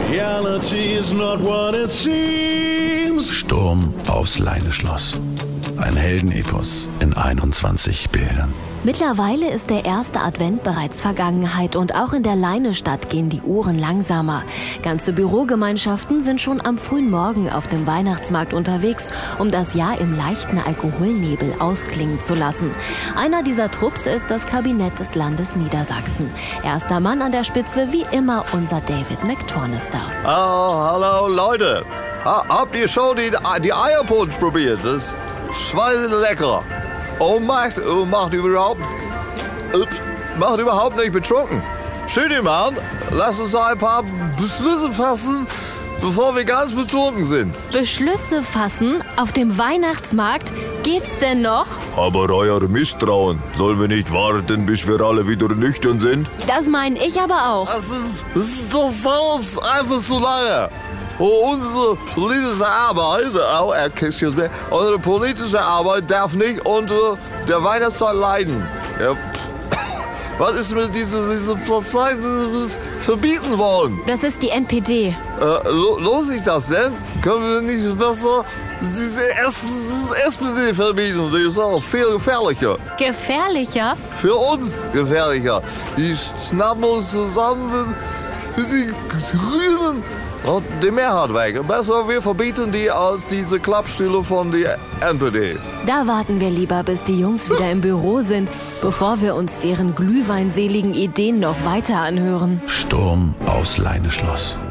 Reality is not what it seems. Sturm aufs Leineschloss. Ein Heldenepos in 21 Bildern. Mittlerweile ist der erste Advent bereits Vergangenheit und auch in der Leinestadt gehen die Uhren langsamer. Ganze Bürogemeinschaften sind schon am frühen Morgen auf dem Weihnachtsmarkt unterwegs, um das Jahr im leichten Alkoholnebel ausklingen zu lassen. Einer dieser Trupps ist das Kabinett des Landes Niedersachsen. Erster Mann an der Spitze, wie immer, unser David McTornister. Hallo Leute, habt ihr schon die Eierpunsch probiert? Das ist schweinelecker. Und macht überhaupt nicht betrunken. Schöne Mann, lass uns ein paar Beschlüsse fassen, bevor wir ganz betrunken sind. Beschlüsse fassen? Auf dem Weihnachtsmarkt? Geht's denn noch? Aber euer Misstrauen, sollen wir nicht warten, bis wir alle wieder nüchtern sind? Das meine ich aber auch. Das ist so einfach zu lange. Unsere politische Arbeit darf nicht unter der Weihnachtszeit leiden. Ja, was ist mit diese Partei verbieten wollen? Das ist die NPD. Lohnt sich das denn? Können wir nicht besser diese SPD verbieten? Die ist auch viel gefährlicher. Gefährlicher? Für uns gefährlicher. Die schnappen uns zusammen mit den Grünen. Und die Mehrheit weg. Besser, wir verbieten die als diese Klappstühle von der NPD. Da warten wir lieber, bis die Jungs wieder im Büro sind, bevor wir uns deren glühweinseligen Ideen noch weiter anhören. Sturm aufs Leineschloss.